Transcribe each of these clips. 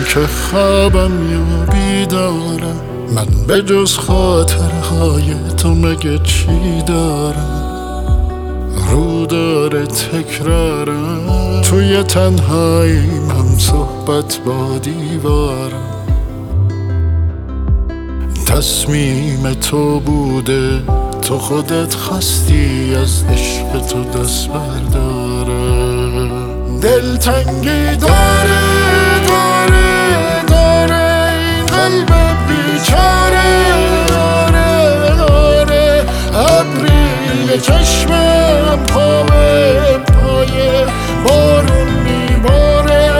که خوابم یا بیدارم، من به جز خاطرهای تو مگه چی دارم؟ رو داره تکرارم، توی تنهاییم هم صحبت با دیوارم. تصمیم تو بوده، تو خودت خواستی از عشق تو دست برداره. دلتنگی داره این قلب بیچاره. آره ابری چشمم پای بارون میباره.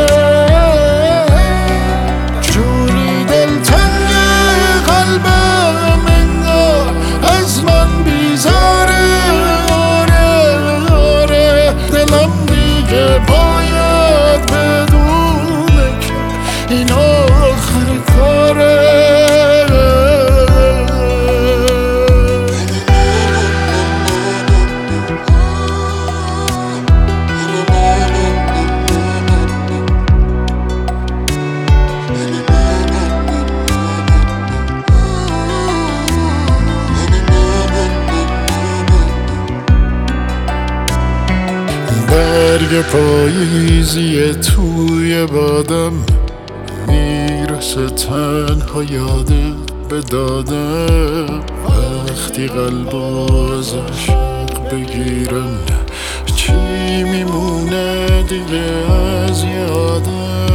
جوری دلتنگ قلبم انگار از من بیزاره. آره دلم دیگه باید بدونه که این آخر کاره. برگ پاییزی توی بادم میرسه تنها یادت به دادم. وقتی قلب از عشق بگیرن چی میمونه دیگه از یادم؟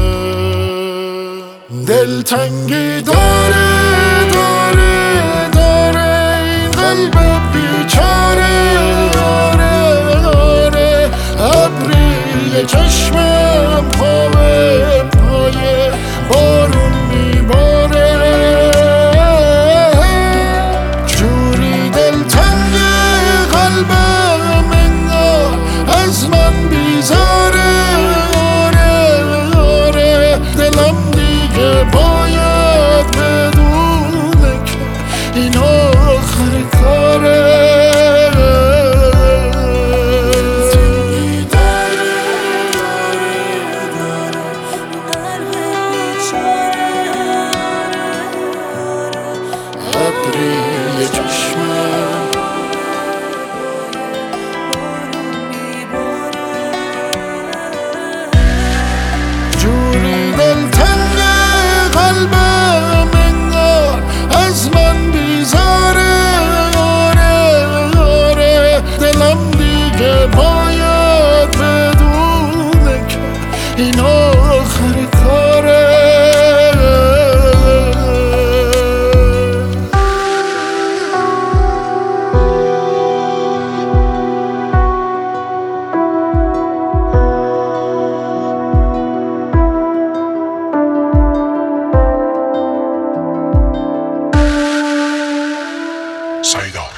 دلتنگی داره این قلب بیچاره. ابری چشمم پای بارون میباره. جوری دلتنگ قلبم انگار از من بیزاره. آره دلم دیگه باید بدونه که این آخر کاره. ابری چشمم جوری دلتنگ قلبم انگار از من بیزاره. آره دلم دیگه باید بدونه که این آخر کاره. Saida.